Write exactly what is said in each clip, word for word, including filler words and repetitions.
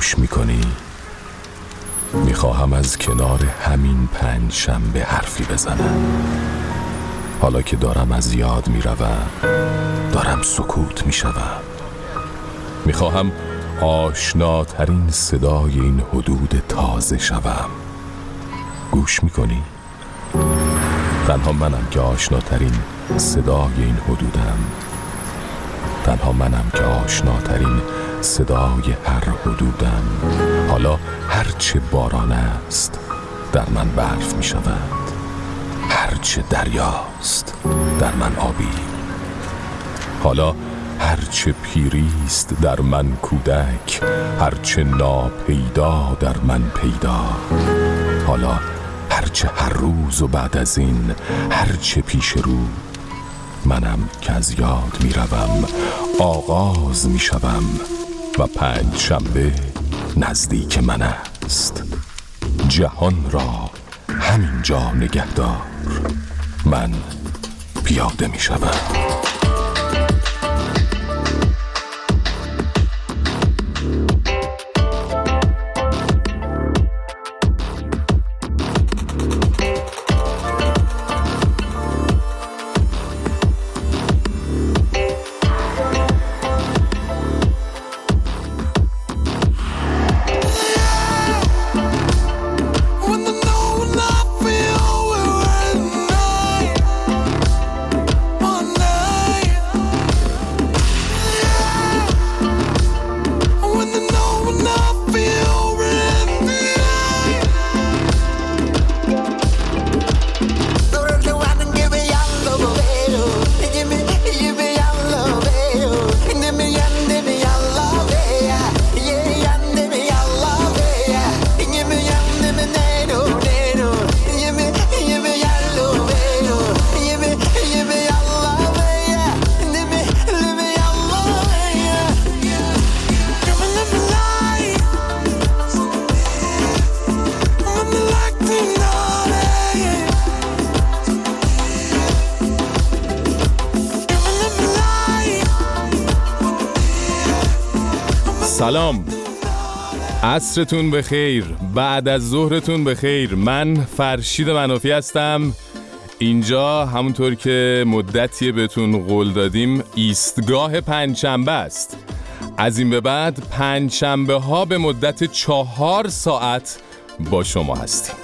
گوش میکنی؟ میخواهم از کنار همین پنج شنبه حرفی بزنم. حالا که دارم از یاد میروم، دارم سکوت میشوم. میخواهم آشناترین صدای این حدود تازه شوم. گوش میکنی؟ تنها منم که آشناترین صدای این حدودم. تنها منم که آشناترین صدای هر حدودم. حالا هرچه باران است در من برف می شود، هرچه دریاست در من آبی. حالا هرچه پیریست در من کودک، هرچه ناپیدا در من پیدا. حالا هرچه هر روز و بعد از این هرچه پیش رو، منم که از یاد می روم، آغاز می شوم و پنج شنبه نزدیک من است. جهان را همینجا نگهدار، من پیاده می شوم. سلام، عصرتون بخیر، بعد از ظهرتون بخیر. من فرشید منافی هستم. اینجا همونطور که مدتی بهتون قول دادیم ایستگاه پنجشنبه است. از این به بعد پنجشنبه ها به مدت چهار ساعت با شما هستیم.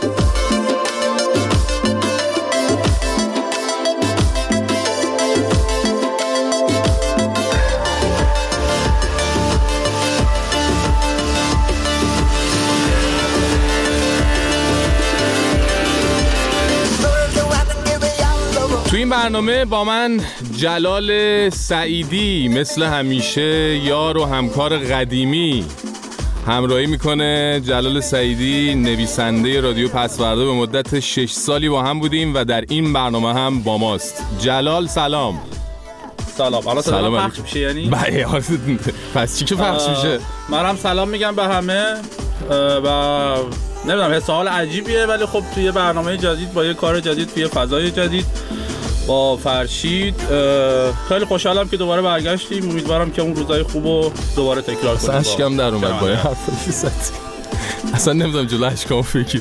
تو این برنامه با من جلال سعیدی مثل همیشه یار و همکار قدیمی همراهی میکنه. جلال سعیدی نویسنده رادیو پسوردا، به مدت شش سالی با هم بودیم و در این برنامه هم با ماست. جلال سلام. سلام. حالا سلام پخش میشه یعنی؟ بله. پس چی که پخش میشه؟ منم سلام میگم به همه و نمیدونم حس حال عجیبیه، ولی خب توی برنامه جدید با یه کار جدید توی فضای جدید با فرشید خیلی خوشحالم که دوباره برگشتیم. امیدوارم که اون روزای خوبو دوباره تکرار کنیم. اشکم در اومد با این حرفی زدی. اصلا نمیدونم جلو اشکامو بگیرم.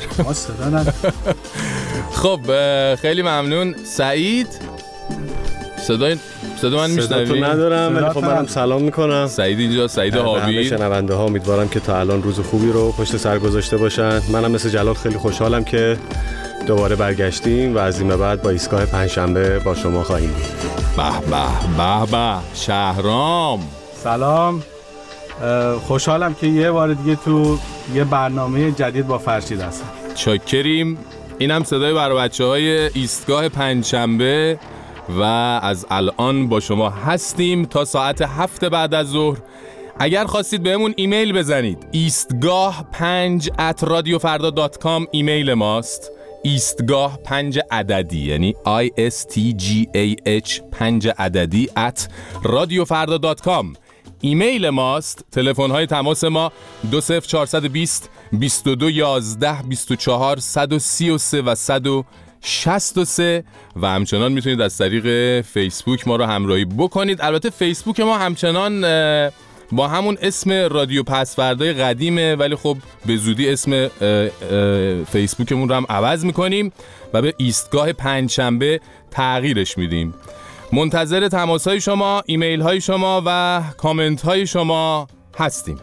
خب خیلی ممنون. سعید صدای صدا من میشنوی؟ صدا تو ندارم ولی خب منم سلام میکنم. سعید اینجا، سعید حابی. همه شنونده ها امیدوارم که تا الان روز خوبی رو پشت سر گذاشته باشن. منم مثل جلال خیلی خوشحالم که دوباره برگشتیم و از این به بعد با ایستگاه پنجشنبه با شما خواهیم بود. به به به به. شهرام سلام، خوشحالم که یه بار دیگه تو یه برنامه جدید با فرشید هستم. چاکریم. اینم صدای برای بچه‌های ایستگاه پنجشنبه و از الان با شما هستیم تا ساعت هفت بعد از ظهر. اگر خواستید بهمون ایمیل بزنید ایستگاه پنج ات رادیو فردا دات کام ایمیل ماست. ایستگاه پنج عددی یعنی آی اس تی جی ای اچ پنج عددی ات رادیو فردا دات کام ایمیل ماست. تلفن های تماس ما دو صفر چهارصد و بیست بیست و دو یازده بیست و چهار صد و سی و سه و صد و شصت و سه و همچنان میتونید از طریق فیسبوک ما رو همراهی بکنید. البته فیسبوک ما همچنان با همون اسم رادیو پسوردای قدیمه، ولی خب به زودی اسم اه اه فیسبوکمون رو هم عوض میکنیم و به ایستگاه پنجشنبه تغییرش میدیم. منتظر تماس‌های شما، ایمیل‌های شما و کامنت‌های شما هستیم.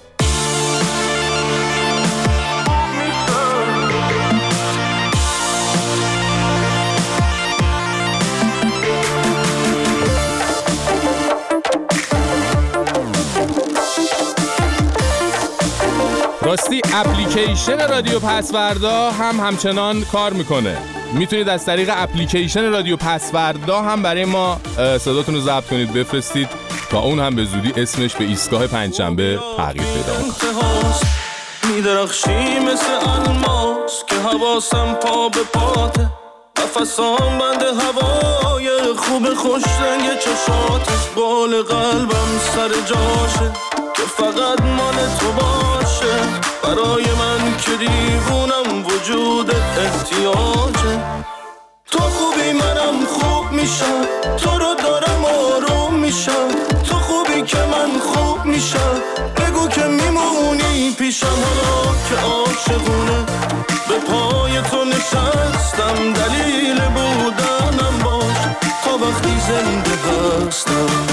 راستی اپلیکیشن رادیو پسوردا هم همچنان کار میکنه. میتونید از طریق اپلیکیشن رادیو پسوردا هم برای ما صداتون رو ضبط کنید بفرستید تا اون هم به زودی اسمش به ایستگاه پنجشنبه تغییر پیدا کنه. میدرخشی مثل الماس که حواسم پا به پاته، نفسام بند هوای خوب خوش رنگ چشاتش، بال قلبم سر جاشه که فقط مال تو باشه، برای من که دیوونم وجود احتیاجه. تو خوبی منم خوب میشم، تو رو دارم آروم میشم، تو خوبی که من خوب میشم، بگو که میمونی پیشم حالا که عاشقونه به پای تو نشستم، دلیل بودنم باش تا وقتی زنده هستم.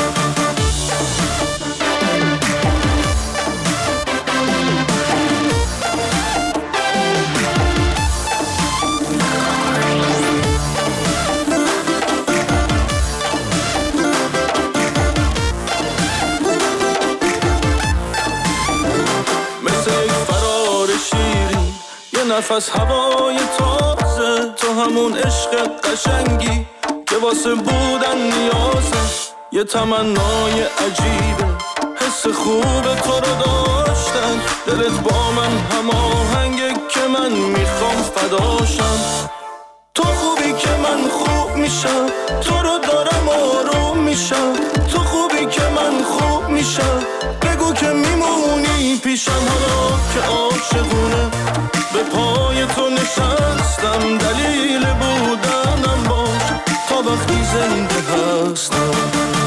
نفس هوای تازه، تو همون عشق قشنگی که واسه بودن نیازه، یه تمنای عجیبه حس خوب تو رو داشتن، دلت با من هماهنگه که من میخوام فداشم. تو خوبی که من خوب میشم، تو رو دارم آروم میشم، تو خوبی که من خوب میشم، بگو که میمونی پیشم حالا که عاشقونه به پای تو نشستم، دلیل بودنم باش تا وقتی زنده هستم.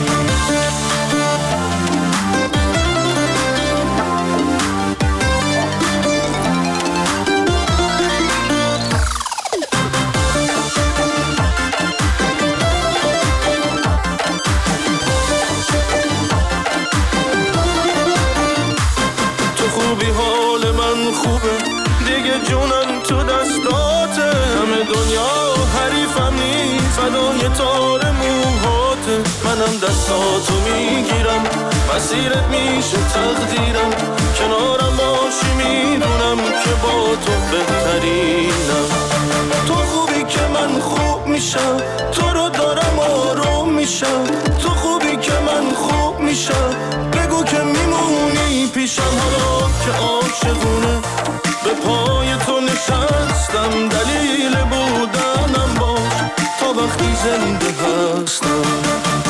تو خوبی حال من خوبه دیگه، جونم تو دستاته، همه دنیا حریفم نیست، فدای تار موهاته، منم دستاتو میگیرم، مسیرت میشه تقدیرم، کنارم باشی میدونم که با تو بهترینم. تو خوبی که من خوب میشم، تو رو دارم آروم میشم، تو خوبی که من خوب میشم، بگو که میمونی پیشم حالا که عاشقونه به پای تو نشستم، دلیل بودنم باش تا وقتی زنده هستم.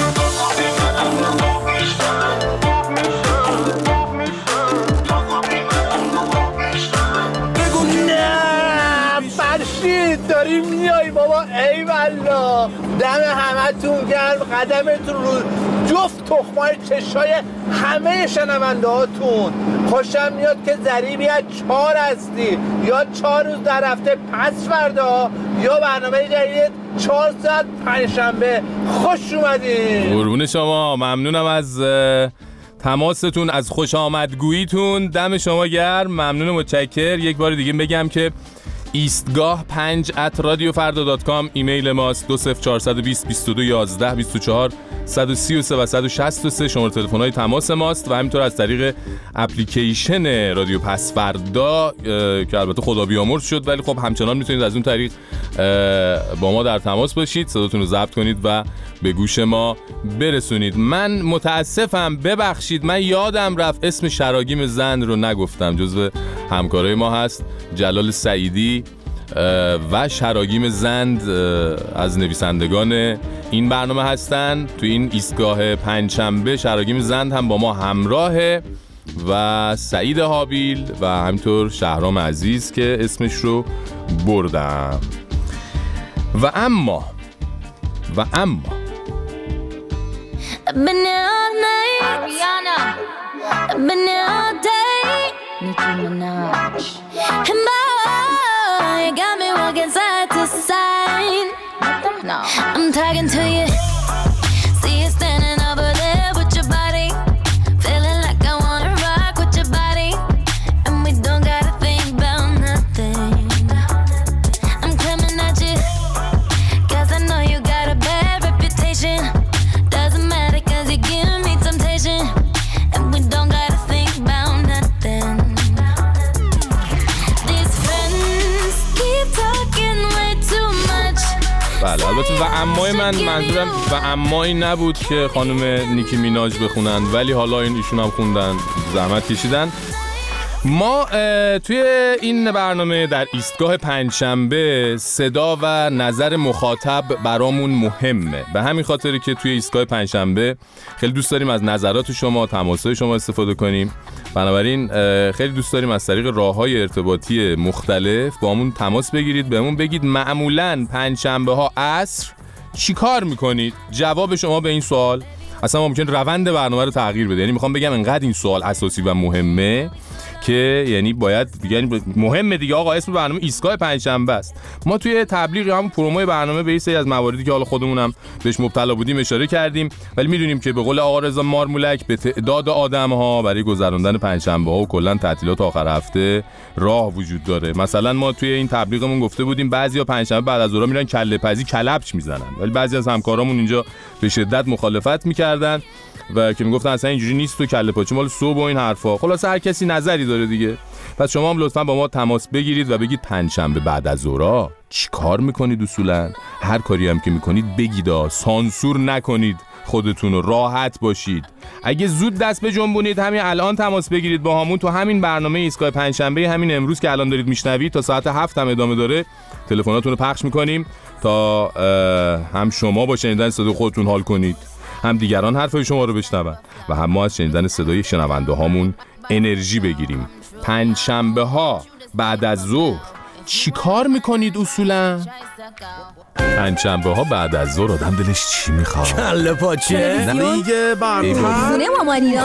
نه فرشید داری میای بابا، ای والله دم همه تون گرم، قدمتون رو جفت تخمای چشای همه شنونده هاتون. خوشم میاد که ضریبی از چهار هستی، یا چهار روز در هفته پس فردا، یا برنامه جدید چهار ساعت پنجشنبه. خوش اومدین. قربون شما، ممنونم از تماستون، از خوش آمدگوییتون، دم شما گرم، ممنون، متشکر. یک بار دیگه بگم که ایستگاه پنج ات رادیو فردا دات کام ایمیل ماست، دو صفر چهار دو صفر بیست و دو یازده بیست و چهار صد و سی و سه و صد و شصت و سه شماره تلفن های تماس ماست، و همینطور از طریق اپلیکیشن رادیو پسوردا که البته خدا بیامرز شد ولی خب همچنان میتونید از اون طریق با ما در تماس باشید، صداتون رو ضبط کنید و به گوش ما برسونید. من متاسفم، ببخشید، من یادم رفت اسم شراگیم زند رو نگفتم. جزو همکارای ما هست جلال سعیدی و شراگیم زند از نویسندگان این برنامه هستن. تو این ایستگاه پنجشنبه شراگیم زند هم با ما همراهه و سعید حابیل و همینطور شهرام عزیز که اسمش رو بردم. و اما و اما Banana Ariana been here all day. Nicki Minaj. And boy, you got me walking side to side. No, I'm talking to you. See you standing over there with your body. Feeling like I wanna rock with your body. And we don't gotta think about nothing. I'm coming at you, cause I know you got a bad reputation. Doesn't matter cause you give me temptation. And we don't gotta think about nothing. These friends keep talking way too much. بله البته و امای من منظورم و امایی نبود که خانم نیکی میناج بخونن، ولی حالا این ایشون هم خوندن، زحمت کشیدن. ما توی این برنامه در ایستگاه پنجشنبه صدا و نظر مخاطب برامون مهمه، به همین خاطری که توی ایستگاه پنجشنبه خیلی دوست داریم از نظرات شما، تماس‌های شما استفاده کنیم. بنابراین خیلی دوست داریم از طریق راه‌های ارتباطی مختلف با همون تماس بگیرید، بهمون بگید معمولاً پنجشنبه ها عصر چی کار میکنید؟ جواب شما به این سوال اصلا ممکن روند برنامه رو تغییر بده. یعنی میخوام بگم انقدر این سوال اساسی و مهمه که یعنی باید یعنی مهمه دیگه آقا. اسم برنامه ایستگاه پنجشنبه است. ما توی تبلیغ هم پروموی برنامه به یه سری از مواردی که حالا خودمونم بهش مبتلا بودیم اشاره کردیم، ولی میدونیم که به قول آقا رضا مارمولک به تعداد آدم‌ها برای گذراندن پنجشنبه‌ها و کلا تعطیلات آخر هفته راه وجود داره. مثلا ما توی این تبلیغمون گفته بودیم بعضیا پنجشنبه بعد از ظهر میرن کله پزی کلبش میزنن، ولی بعضی از همکارامون اینجا به شدت مخالفت میکردن و که میگفتن اصلا اینجوری نیست و کله پاچه مال صبح و این حرفا. خلاصه هر کسی نظری داره دیگه. پس شما هم لطفاً با ما تماس بگیرید و بگید پنجشنبه بعد از ظهر چی کار میکنید؟ اصولاً هر کاری هم که میکنید بگید، سانسور نکنید، خودتون رو راحت باشید. اگه زود دست بجنبونید همین الان تماس بگیرید با همون تو همین برنامه ایستگاه پنجشنبه همین امروز که الان دارید میشنوید تا ساعت هفت هم ادامه داره. تلفناتون رو پخش میکنیم تا هم شما با شنیدن صدای خودتون حال کنید، هم دیگران حرفای شما رو بشنون و هم ما از شنیدن صدای شنونده هامون انرژی بگیریم. پنجشنبه ها بعد از ظهر چی کار میکنید اصولا؟ پنجشنبه ها بعد از ظهر آدم دلش چی میخواد؟ کله پاچه دیگه برنامه خونه مامانینا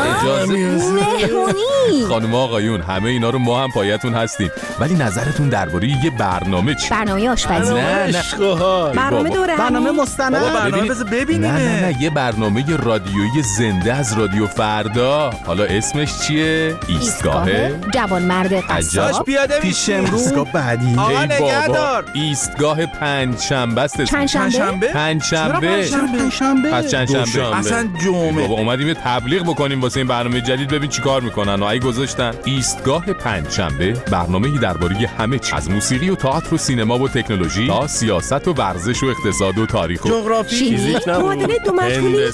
مهمونی. خانم آقایون همه اینا رو ما هم پایتون هستیم، ولی نظرتون درباره یه برنامه چی؟ برنامه آشپزی. نه نه برنامه دوره برنامه مستند. برنامه بذار ببینیم. نه نه نه یه برنامه رادیویی زنده از رادیو فردا. حالا اسمش چیه؟ ایستگاه جوانمرد قصاب. پیاده پیش امروز بعدی. آقا نگهدار. ایستگاه پنجشنبه است. پنجشنبه؟ پنجشنبه. پنجشنبه. پس چندشنبه. اصلا جمعه. بابا اومدیم یه تبلیغ بکنیم واسه این برنامه جدید، ببین چیکار میکنن. و ای گذاشتن ایستگاه پنجشنبه، برنامه‌ای درباره همه چیز، از موسیقی و تئاتر و سینما و تکنولوژی تا سیاست و ورزش و اقتصاد و تاریخ و جغرافی، فیزیک، معادله دو مجهولی،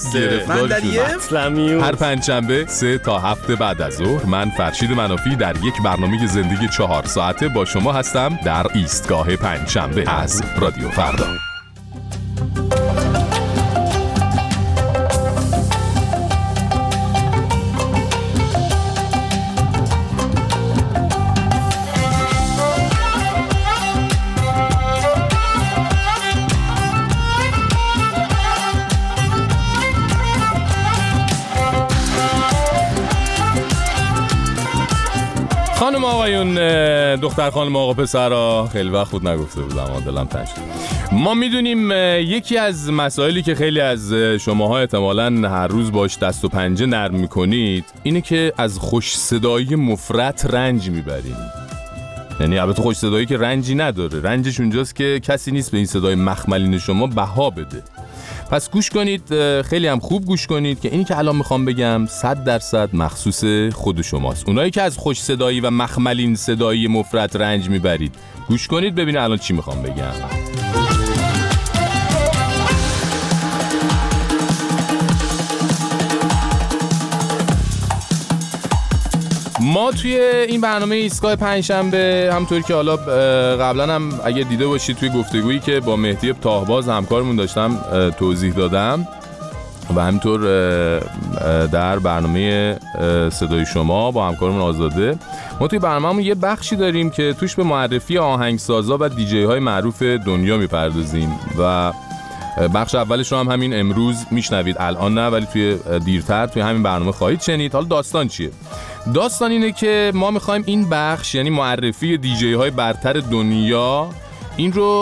منطقه. هر پنجشنبه سه تا هفت بعد از ظهر من فرشید منافی در یک برنامه زندگی چهار ساعته با شما هستم در ایستگاه پنجشنبه از رادیو فردا. خانم آقایون، دختر خانم آقا پسرا، خیلی وقت بود نگفته بودم، دلم تنگ شد. ما میدونیم یکی از مسائلی که خیلی از شماها احتمالاً هر روز باش دست و پنجه نرم میکنید اینه که از خوش صدایی مفرط رنج میبرید. یعنی البته خوش صدایی که رنجی نداره، رنجش اونجاست که کسی نیست به این صدای مخملین شما بها بده. پس گوش کنید، خیلی هم خوب گوش کنید که اینی که الان میخوام بگم صد درصد مخصوص خود شماست. اونایی که از خوش صدایی و مخملین صدایی مفرط رنج میبرید گوش کنید ببینید الان چی میخوام بگم. ما توی این برنامه ایستگاه پنجشنبه همونطوری که حالا قبلا هم اگه دیده باشید توی گفتگویی که با مهدی تاهباز همکارمون داشتم توضیح دادم و همینطور در برنامه صدای شما با همکارمون آزاده، ما توی برنامه‌مون یه بخشی داریم که توش به معرفی آهنگسازا و دیجی های معروف دنیا میپردازیم و بخش اولش رو هم همین امروز میشنوید، الان نه ولی توی دیرتر توی همین برنامه خواهید شنید. حالا داستان چیه؟ داستان اینه که ما میخوایم این بخش، یعنی معرفی دیجی های برتر دنیا، این رو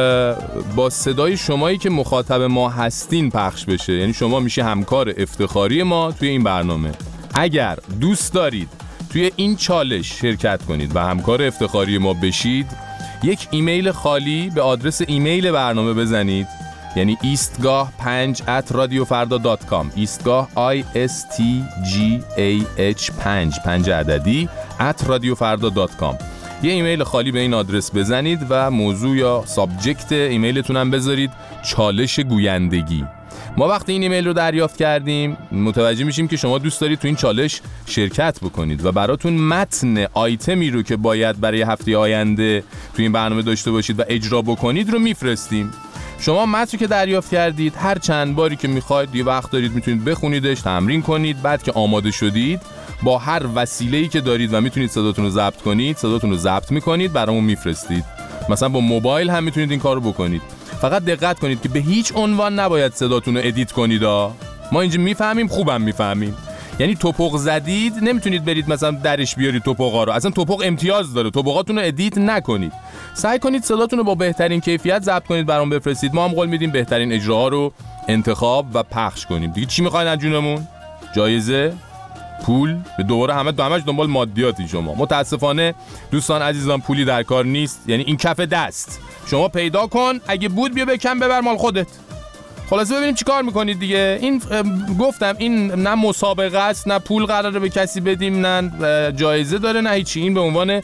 با صدای شمایی که مخاطب ما هستین پخش بشه. یعنی شما میشه همکار افتخاری ما توی این برنامه. اگر دوست دارید توی این چالش شرکت کنید و همکار افتخاری ما بشید، یک ایمیل خالی به آدرس ایمیل برنامه بزنید، یعنی ایستگاه پنج ات رادیو فردا دات کام، ایستگاه آی اس تی جی ای اچ پنج پنج عددی ات رادیو فردا دات کام. یه ایمیل خالی به این آدرس بزنید و موضوع یا سابجکت ایمیلتون هم بذارید چالش گویندگی. ما وقتی این ایمیل رو دریافت کردیم متوجه میشیم که شما دوست دارید تو این چالش شرکت بکنید و براتون متن آیتمی رو که باید برای هفته آینده تو این برنامه داشته باشید و اجرا بکنید رو میفرستیم. شما متن که دریافت کردید هر چند باری که میخواید، یه وقت دارید میتونید بخونیدش، تمرین کنید. بعد که آماده شدید با هر وسیله‌ای که دارید و میتونید صداتون رو ضبط کنید، صداتون رو ضبط میکنید، برامون میفرستید. مثلا با موبایل هم میتونید این کارو بکنید. فقط دقت کنید که به هیچ عنوان نباید صداتون رو ادیت کنید ها. ما اینجا میفهمیم، خوبم میفهمیم. یعنی توپق زدید نمیتونید برید مثلا درش بیارید توپقا رو. اصلا توپق امتیاز داره. توپقاتون رو ادیت نکنید. سعی کنید صداتون رو با بهترین کیفیت ضبط کنید، برام بفرستید. ما هم قول میدیم بهترین اجراها رو انتخاب و پخش کنیم. دیگه چی میخواین از جونمون؟ جایزه؟ پول؟ به دوباره همه همش دنبال مادیاتی شما. متاسفانه دوستان عزیزان پولی در کار نیست. یعنی این کف دست شما پیدا کن، اگه بود بیا بکن ببر مال خودت. خلاصه ببینیم چی کار میکنید دیگه. این گفتم این نه مسابقه است، نه پول قراره به کسی بدیم، نه جایزه داره، نه هیچی. این به عنوان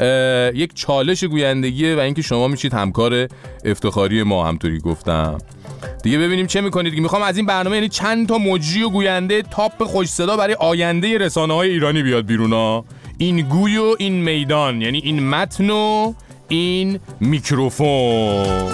یک چالش گویندگیه و اینکه شما میشید همکار افتخاری ما. همطوری گفتم دیگه. ببینیم چه میکنید دیگه. میخوام از این برنامه یعنی چند تا مجری و گوینده تاپ خوش صدا برای آینده رسانه‌های ایرانی بیاد بیرون ها. این گوی و این میدان، یعنی این متن و این میکروفون.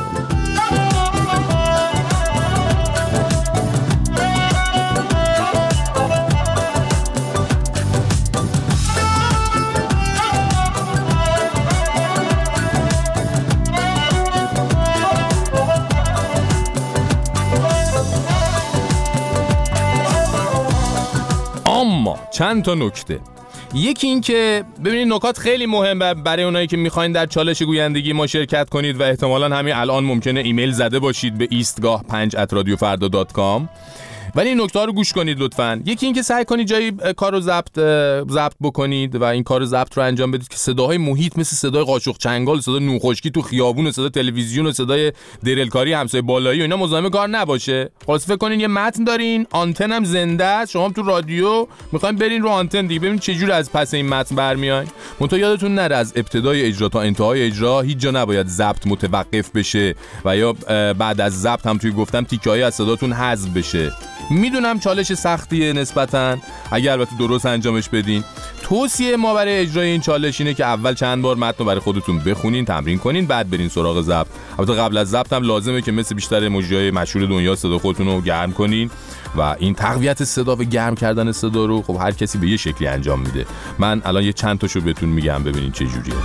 اما چند تا نکته. یکی این که ببینید نکات خیلی مهمه برای اونایی که میخواین در چالش گویندگی ما شرکت کنید و احتمالاً همین الان ممکنه ایمیل زده باشید به ایستگاه پنج ات رادیو فردا دات کام. ولی این نکته ها رو گوش کنید لطفاً. یکی این که سعی کنید جایی کارو ضبط ضبط بکنید و این کارو ضبط رو انجام بدید که صداهای محیط مثل صدای قاشق چنگال، صدای نوخشکی تو خیابون، صدای تلویزیون و صدای دریلکاری همسایه بالایی و اینا مزاحم کار نباشه. خلاص فکر کنین یه متن دارین، آنتن هم زنده است، شما هم تو رادیو میخواین برین رو آنتن دیگه، ببینید چه جوری از پس این متن برمیاین. منتها یادتون نره از ابتدای اجرا تا انتهای اجرا هیچ جا نباید ضبط متوقف بشه و یا بعد از ضبط هم توی گفتم تیکه‌ای از صداتون حذف بشه. میدونم چالش سختیه نسبتاً، اگر البته درست انجامش بدین. توصیه ما برای اجرای این چالش اینه که اول چند بار متن رو برای خودتون بخونین، تمرین کنین، بعد برین سراغ ضبط. البته قبل از ضبط هم لازمه که مثل بیشتر موجیای مشهور دنیا صدا خودتون رو گرم کنین و این تقویت صدا و گرم کردن صدا رو خب هر کسی به یه شکلی انجام میده. من الان یه چند تاشو بهتون میگم ببینین چه جوریه.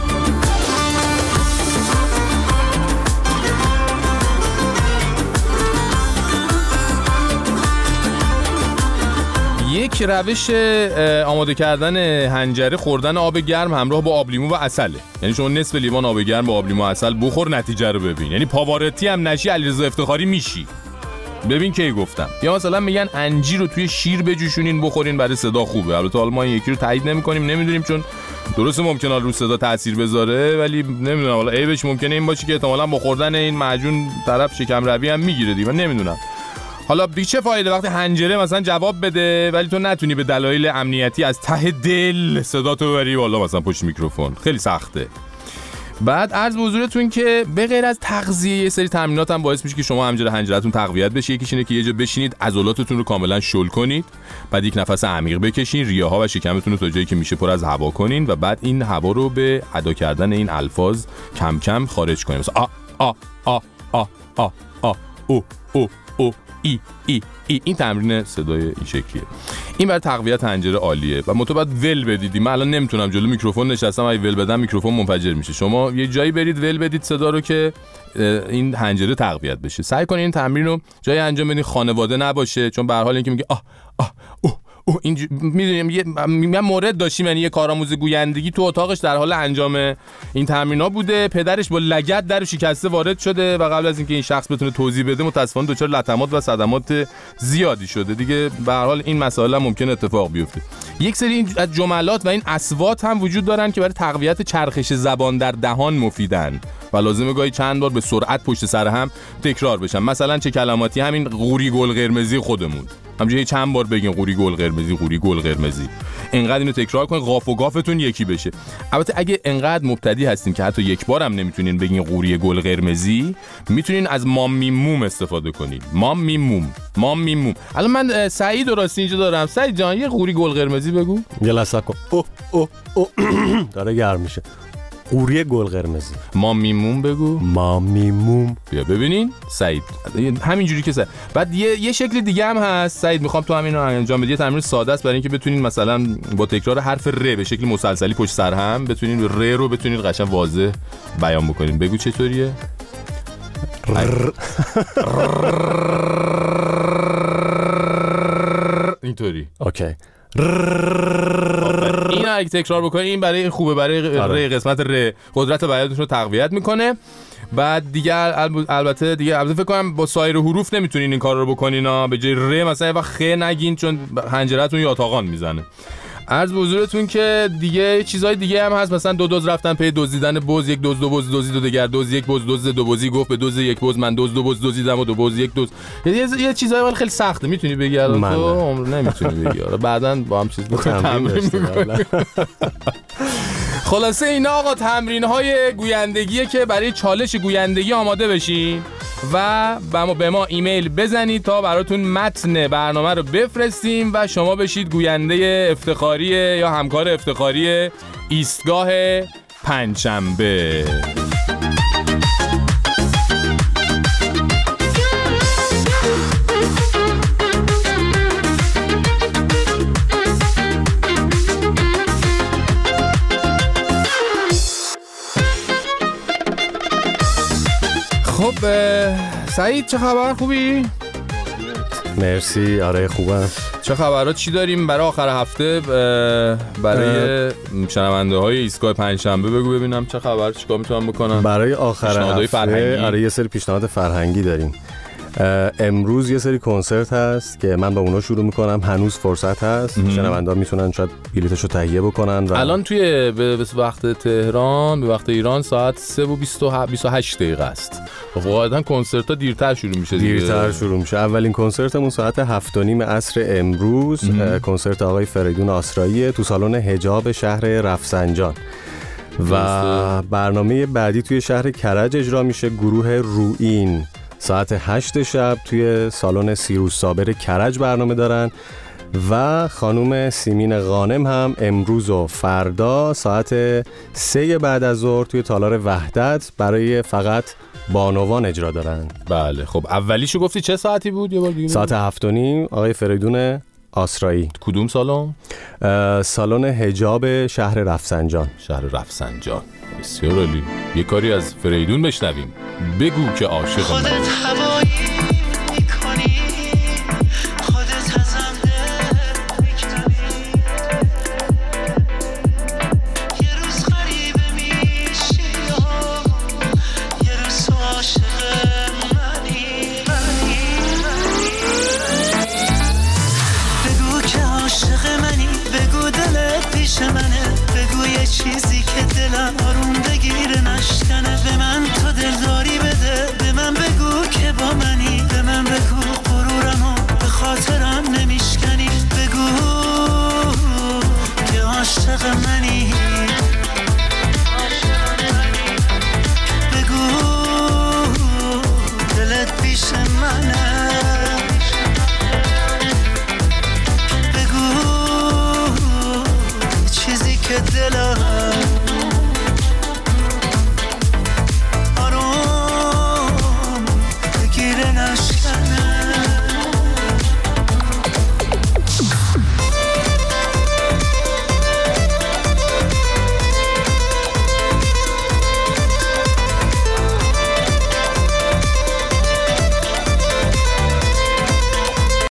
یک روش آماده کردن حنجره خوردن آب گرم همراه با آب لیمو و عسله. یعنی شما نصف لیوان آب گرم با آب لیمو و عسل بخور، نتیجه رو ببین. یعنی پاوارتی هم نشی علیرضا افتخاری میشی. ببین کی گفتم. یا مثلا میگن انجیر رو توی شیر بجوشونین بخورین برای صدا خوبه. البته حالا ما این یکی رو تایید نمی‌کنیم، نمیدونیم، چون درسته ممکنه رو صدا تاثیر بذاره، ولی نمیدونم حالا عیبش ممکنه این باشه که احتمالاً با خوردن این معجون طرف شکم روی هم میگیره دیگه. من نمیدونم. حالا دیگه چه فایده وقتی حنجره مثلا جواب بده ولی تو نتونی به دلایل امنیتی از ته دل صداتو ببری بالا مثلا پشت میکروفون؟ خیلی سخته. بعد عرض به حضورتون که به غیر از تغذیه یه سری تمرینات هم باعث میشه که شما همجوری حنجرهتون تقویت بشه. یکیش اینه که یه جا بشینید، عضلاتتون رو کاملا شل کنید، بعد یک نفس عمیق بکشین، ریه‌ها و شکمتون رو تا جایی که میشه پر از هوا کنین و بعد این هوا رو به ادا کردن این الفاظ کم کم خارج کنین. مثلا آ آ آ آ آ آ او او او ای ای ای. این تمرین صدای این شکلیه. این برای تقویت حنجره عالیه و متو باید ول بدید. من الان نمیتونم جلو میکروفون نشستم اگه ول بدم میکروفون منفجر میشه. شما یه جایی برید ول بدید صدا رو که این حنجره تقویت بشه. سعی کنید این تمرین رو جای انجام بدید خانواده نباشه، چون به هر حال اینکه میگه آه آه اوه اوه این میدونیم یه من مورد داشتیم، یعنی یه کارآموز گویندگی تو اتاقش در حال انجام این تمرینا بوده، پدرش با لگد در شکسته وارد شده و قبل از اینکه این شخص بتونه توضیح بده متأسفانه دچار لطمات و صدمات زیادی شده دیگه. به هر حال این مسائل ممکن اتفاق بیفته. یک سری از جملات و این اصوات هم وجود دارن که برای تقویت چرخش زبان در دهان مفیدن و لازمه گاهی چند بار به سرعت پشت سر هم تکرار بشن. مثلا چه کلماتی؟ همین قوری گل قرمزی خودمون، همینجوری چند بار بگین قوری گل قرمزی، قوری گل قرمزی. اینقدر اینو تکرار کنین قاف و گافتون یکی بشه. البته اگه اینقدر مبتدی هستین که حتی یک بار هم نمیتونین بگین قوری گل قرمزی، میتونین از مام میم موم استفاده کنین. مام میم موم، مام میم موم. الان من سعید و راستی اینجا دارم. سعید جان یه قوری گل قرمزی بگو. یه لحظه کن. اوه اوه اوه داره گرم میشه. قوری گل قرمزی. مام میموم بگو. مام میموم. بیا ببینین سعید همینجوری که سعید. بعد یه یه شکل دیگه هم هست سعید، میخوام تو همین رو انجام بدی. تمرین ساده است برای اینکه بتونین مثلا با تکرار حرف ر به شکل مسلسلی پشت سر هم بتونین ر رو بتونین قشنگ واضح بیان بکنین. بگو چطوریه؟ اینطوری. اوکی. این اگه تکرار بکنی این برای خوبه، برای ر قسمت ر قدرت بیانتون رو تقویت میکنه. بعد دیگه البته دیگه البته فکر کنم با سایر حروف نمیتونین این کار رو بکنین ها. به جای ر مثلا وقت خ نگین چون حنجره‌تون یاتاقان میزنه. عرض به حضورتون که دیگه چیزای دیگه هم هست، مثلا دو دوز رفتن پی دزدیدن بز، یک دوز دو بز دزدید و دگر دوز یک بز دزد دو بزی گفت به دوز یک بز من دوز دو بز دزدیدم و دو بز یک دوز. یه یه چیزای ولی خیلی سخته میتونی بگی الان تو عمر نمیتونی بگی. آره بعداً با هم چیز بکنیم تمرین می‌کنیم. خلاصه اینا آقا تمرین‌های گویندگیه که برای چالش گویندگی آماده بشین و به ما ایمیل بزنید تا براتون متن برنامه رو بفرستیم و شما بشید گوینده افتخاری یا همکار افتخاری ایستگاه پنجشنبه. خب سعید چه خبر؟ خوبی؟ مرسی. آره خوبم. چه خبرات؟ چی داریم برای آخر هفته برای شنونده های ایستگاه پنجشنبه؟ بگو ببینم چه خبر، چیکار میتونم بکنم برای آخر هفته. فرهنگی. آره یه سری پیشنهاد فرهنگی داریم. امروز یه سری کنسرت هست که من با اونا شروع میکنم. هنوز فرصت هست، شنونده ها میتونن شاید بلیتشو تهیه بکنن و الان توی به وقت تهران به وقت ایران ساعت سه و بیست و هشت دقیقه است. واقعا کنسرت ها دیرتر شروع میشه دیگه. دیرتر شروع میشه. اولین کنسرتمون ساعت هفت و نیم عصر امروز. کنسرت آقای فریدون آسرایی تو سالن حجاب شهر رفسنجان و برنامه بعدی توی شهر کرج اجرا میشه. گروه روئین ساعت هشت شب توی سالن سیروس صابر کرج برنامه دارن و خانم سیمین غانم هم امروز و فردا ساعت سه بعد از ظهر توی تالار وحدت برای فقط بانوان اجرا دارن. بله خب اولیشو گفتی چه ساعتی بود؟ یه بار دیگه ساعت هفت و نیم آقای فریدون آسرایی. کدوم سالن؟ سالن حجاب شهر رفسنجان. شهر رفسنجان. بسیار عالی. یه کاری از فریدون بشنویم. بگو که عاشق خودت هوایی میکنی، خودت ازم دل میکنی، یه روز غریبه میشی یه روز تو عاشق منی منی منی. بگو که عاشق منی، بگو دلت پیش منه، بگو یه چیزی که دلم آروم